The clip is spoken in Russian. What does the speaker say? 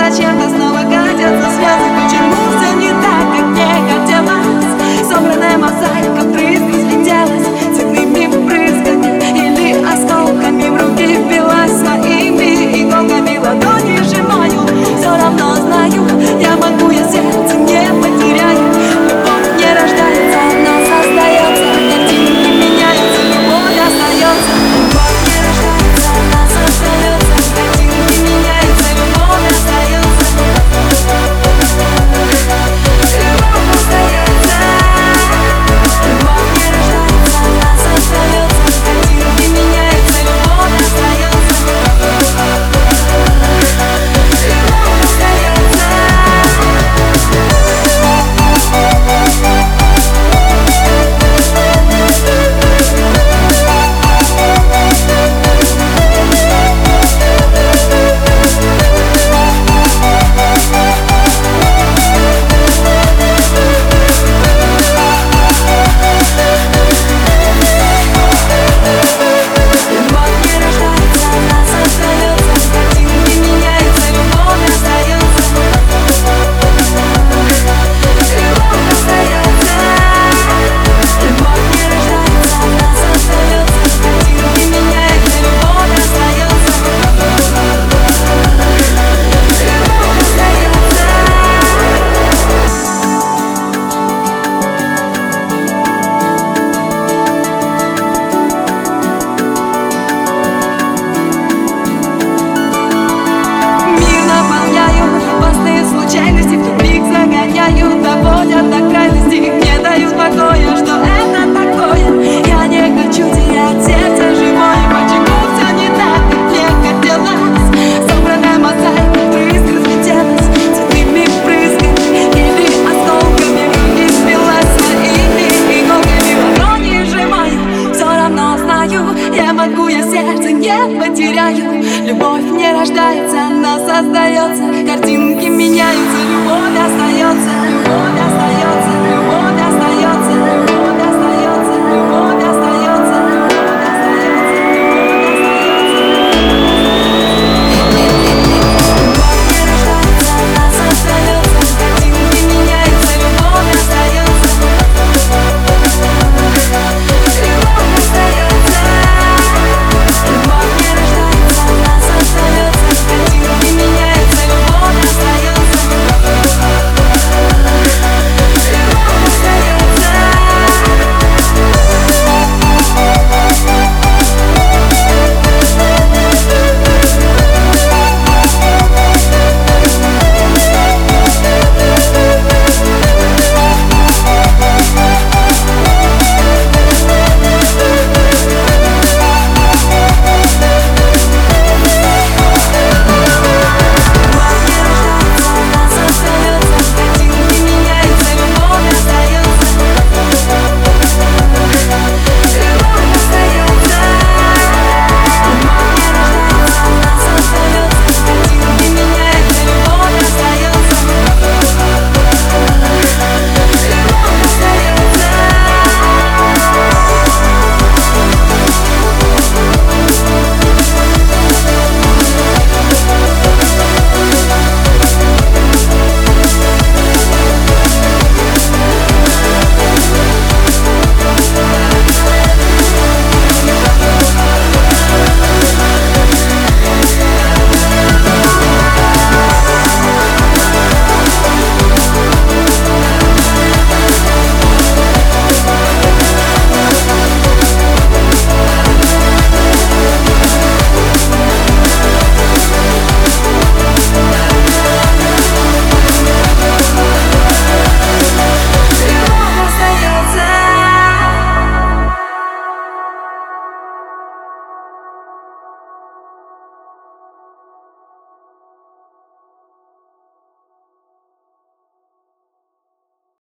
зачем-то снова катятся слезы. Почему все не так, как мне хотелось? Собранная мозаика вдрызг разлетелась цветными брызгами или осколками. В руки впилась своими иголками, ладони сжимаю. Все равно знаю, я могу, я сердце не потеряю. Любовь не рождается, она создается. Картинки меняются, любовь остается. Любовь не рождается, она создается. Картинки меняются, любовь остается. Любовь остается. Любовь не рождается, она создается. Картинки меняются, любовь остается. Любовь остается. Случайности в тупик загоняют, доводят до крайности, не дают покоя. Что это такое? Я не хочу терять сердце живое. Почему все не так, как мне хотелось? Собранная мозаика вдрызг разлетелась цветными брызгами или осколками. И впилась своими иголками, ладони сжимаю. Все равно знаю, я могу, я сердце не потеряю. Любовь не рождается, она создается. Картинки меняются, любовь остается. Любовь остается.